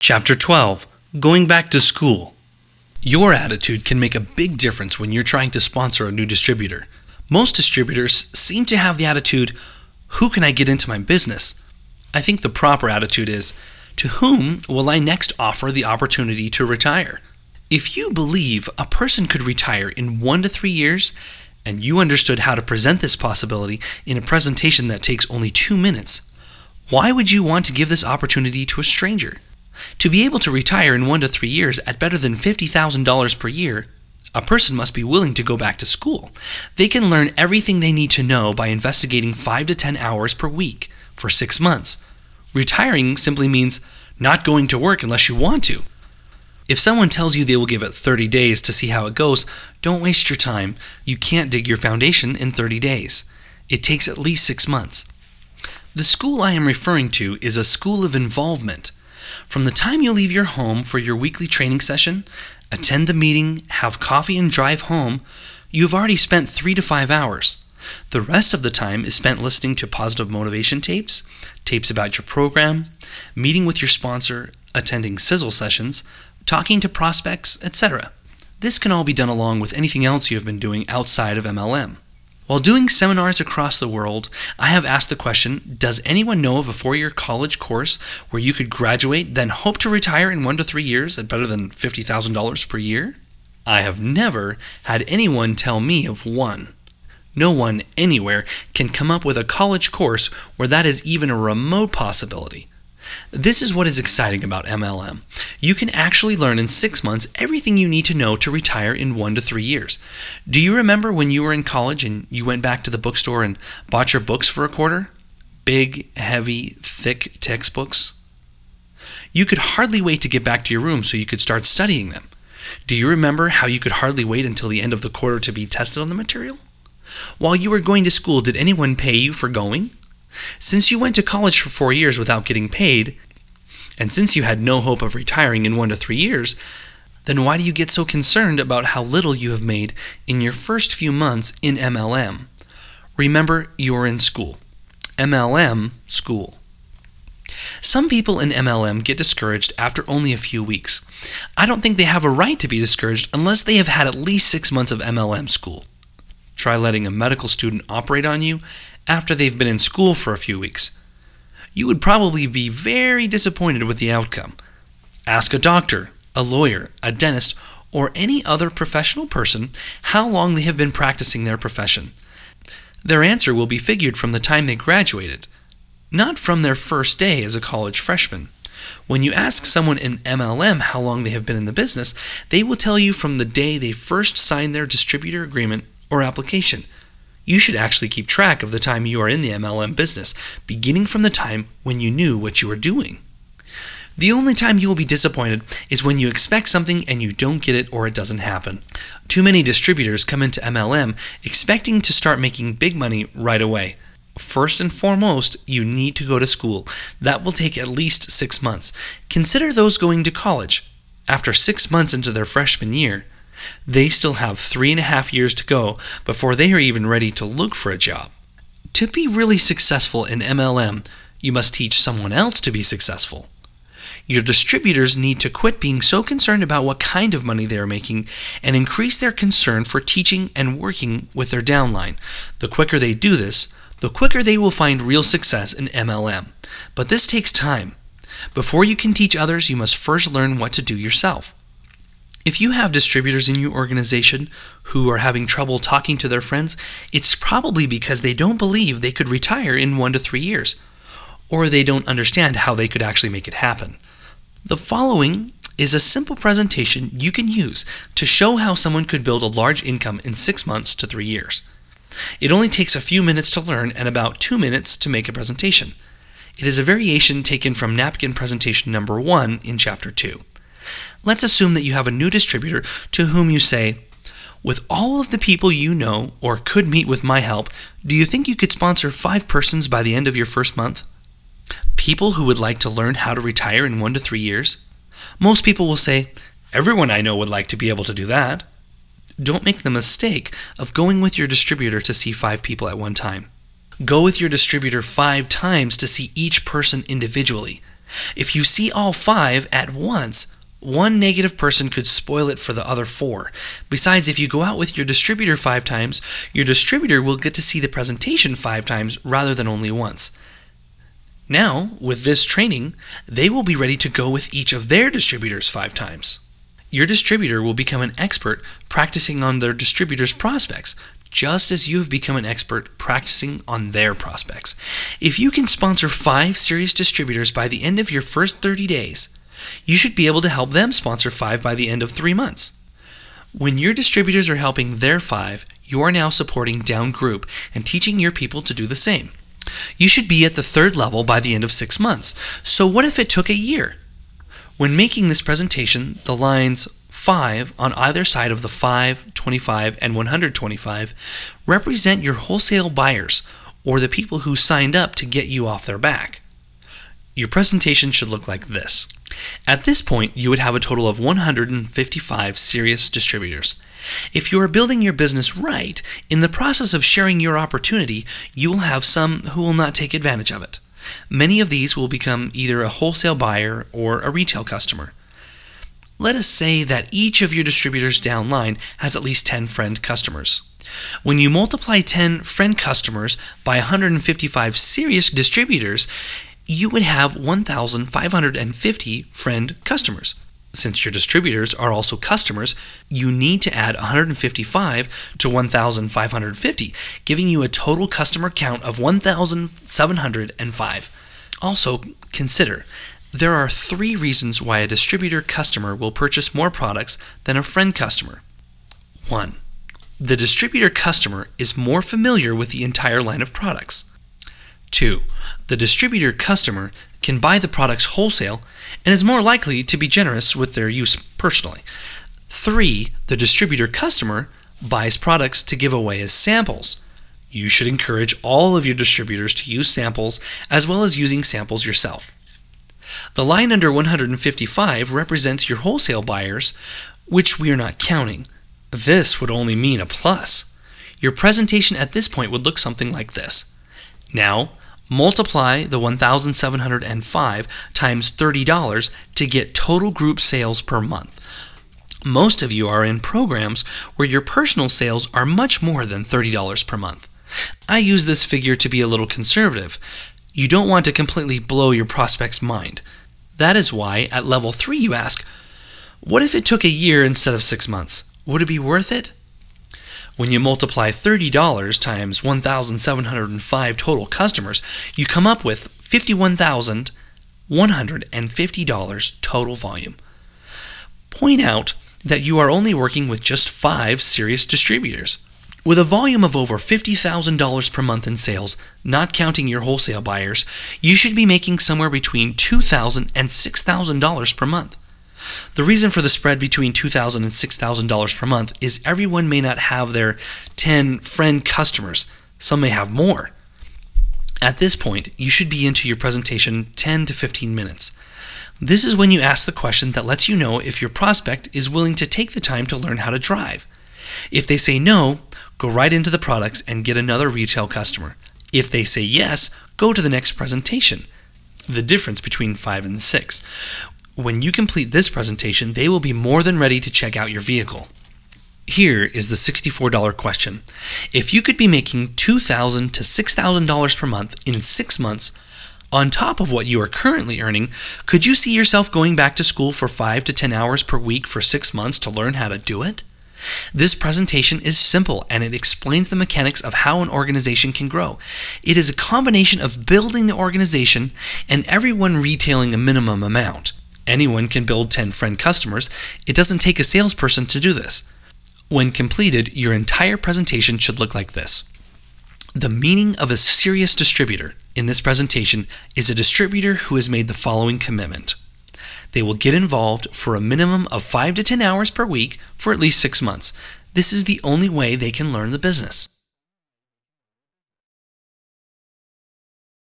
Chapter 12. Going back to school. Your attitude can make a big difference when you're trying to sponsor a new distributor. Most distributors seem to have the attitude, who can I get into my business? I think the proper attitude is, to whom will I next offer the opportunity to retire? If you believe a person could retire in 1 to 3 years, and you understood how to present this possibility in a presentation that takes only 2 minutes, why would you want to give this opportunity to a stranger? To be able to retire in 1 to 3 years at better than $50,000 per year, a person must be willing to go back to school. They can learn everything they need to know by investigating 5 to 10 hours per week for 6 months. Retiring simply means not going to work unless you want to. If someone tells you they will give it 30 days to see how it goes, don't waste your time. You can't dig your foundation in 30 days. It takes at least 6 months. The school I am referring to is a school of involvement. From the time you leave your home for your weekly training session, attend the meeting, have coffee and drive home, you've already spent 3 to 5 hours. The rest of the time is spent listening to positive motivation tapes, tapes about your program, meeting with your sponsor, attending sizzle sessions, talking to prospects, etc. This can all be done along with anything else you have been doing outside of MLM. While doing seminars across the world, I have asked the question, does anyone know of a 4-year college course where you could graduate, then hope to retire in 1 to 3 years at better than $50,000 per year? I have never had anyone tell me of one. No one anywhere can come up with a college course where that is even a remote possibility. This is what is exciting about MLM. You can actually learn in 6 months everything you need to know to retire in 1 to 3 years. Do you remember when you were in college and you went back to the bookstore and bought your books for a quarter? Big, heavy, thick textbooks? You could hardly wait to get back to your room so you could start studying them. Do you remember how you could hardly wait until the end of the quarter to be tested on the material? While you were going to school, did anyone pay you for going? Since you went to college for 4 years without getting paid, and since you had no hope of retiring in 1 to 3 years, then why do you get so concerned about how little you have made in your first few months in MLM? Remember, you're in school. MLM school. Some people in MLM get discouraged after only a few weeks. I don't think they have a right to be discouraged unless they have had at least 6 months of MLM school. Try letting a medical student operate on you after they've been in school for a few weeks. You would probably be very disappointed with the outcome. Ask a doctor, a lawyer, a dentist, or any other professional person how long they have been practicing their profession. Their answer will be figured from the time they graduated, not from their first day as a college freshman. When you ask someone in MLM how long they have been in the business, they will tell you from the day they first signed their distributor agreement or application. You should actually keep track of the time you are in the MLM business, beginning from the time when you knew what you were doing. The only time you will be disappointed is when you expect something and you don't get it or it doesn't happen. Too many distributors come into MLM expecting to start making big money right away. First and foremost, you need to go to school. That will take at least 6 months. Consider those going to college. After 6 months into their freshman year, they still have 3.5 years to go before they are even ready to look for a job. To be really successful in MLM, you must teach someone else to be successful. Your distributors need to quit being so concerned about what kind of money they are making and increase their concern for teaching and working with their downline. The quicker they do this, the quicker they will find real success in MLM. But this takes time. Before you can teach others, you must first learn what to do yourself. If you have distributors in your organization who are having trouble talking to their friends, it's probably because they don't believe they could retire in 1 to 3 years, or they don't understand how they could actually make it happen. The following is a simple presentation you can use to show how someone could build a large income in 6 months to 3 years. It only takes a few minutes to learn and about 2 minutes to make a presentation. It is a variation taken from napkin presentation number 1 in chapter 2. Let's assume that you have a new distributor to whom you say, with all of the people you know or could meet with my help, do you think you could sponsor 5 persons by the end of your first month? People who would like to learn how to retire in 1 to 3 years? Most people will say, everyone I know would like to be able to do that. Don't make the mistake of going with your distributor to see 5 people at one time. Go with your distributor 5 times to see each person individually. If you see all 5 at once, one negative person could spoil it for the other 4. Besides, if you go out with your distributor 5 times, your distributor will get to see the presentation 5 times rather than only once. Now, with this training, they will be ready to go with each of their distributors 5 times. Your distributor will become an expert practicing on their distributor's prospects, just as you've become an expert practicing on their prospects. If you can sponsor 5 serious distributors by the end of your first 30 days, you should be able to help them sponsor 5 by the end of 3 months. When your distributors are helping their 5, you are now supporting down group and teaching your people to do the same. You should be at the 3rd level by the end of 6 months. So what if it took a year? When making this presentation, the lines 5 on either side of the 5, 25, and 125 represent your wholesale buyers, or the people who signed up to get you off their back. Your presentation should look like this. At this point, you would have a total of 155 serious distributors. If you are building your business right, in the process of sharing your opportunity, you will have some who will not take advantage of it. Many of these will become either a wholesale buyer or a retail customer. Let us say that each of your distributors downline has at least 10 friend customers. When you multiply 10 friend customers by 155 serious distributors, you would have 1,550 friend customers. Since your distributors are also customers, you need to add 155 to 1,550, giving you a total customer count of 1,705. Also, consider, there are 3 reasons why a distributor customer will purchase more products than a friend customer. 1. The distributor customer is more familiar with the entire line of products. 2. The distributor customer can buy the products wholesale and is more likely to be generous with their use personally. 3. The distributor customer buys products to give away as samples. You should encourage all of your distributors to use samples as well as using samples yourself. The line under 155 represents your wholesale buyers, which we are not counting. This would only mean a plus. Your presentation at this point would look something like this. Now, multiply the 1,705 times $30 to get total group sales per month. Most of you are in programs where your personal sales are much more than $30 per month. I use this figure to be a little conservative. You don't want to completely blow your prospect's mind. That is why at level 3 you ask, what if it took a year instead of 6 months? Would it be worth it? When you multiply $30 times 1,705 total customers, you come up with $51,150 total volume. Point out that you are only working with just 5 serious distributors. With a volume of over $50,000 per month in sales, not counting your wholesale buyers, you should be making somewhere between $2,000 and $6,000 per month. The reason for the spread between $2,000 and $6,000 per month is everyone may not have their 10 friend customers. Some may have more. At this point, you should be into your presentation 10 to 15 minutes. This is when you ask the question that lets you know if your prospect is willing to take the time to learn how to drive. If they say no, go right into the products and get another retail customer. If they say yes, go to the next presentation. The difference between 5 and 6. When you complete this presentation, they will be more than ready to check out your vehicle. Here is the $64 question. If you could be making $2,000 to $6,000 per month in 6 months, on top of what you are currently earning, could you see yourself going back to school for 5 to 10 hours per week for 6 months to learn how to do it? This presentation is simple and it explains the mechanics of how an organization can grow. It is a combination of building the organization and everyone retailing a minimum amount. Anyone can build 10 friend customers. It doesn't take a salesperson to do this. When completed, your entire presentation should look like this. The meaning of a serious distributor in this presentation is a distributor who has made the following commitment. They will get involved for a minimum of 5 to 10 hours per week for at least 6 months. This is the only way they can learn the business.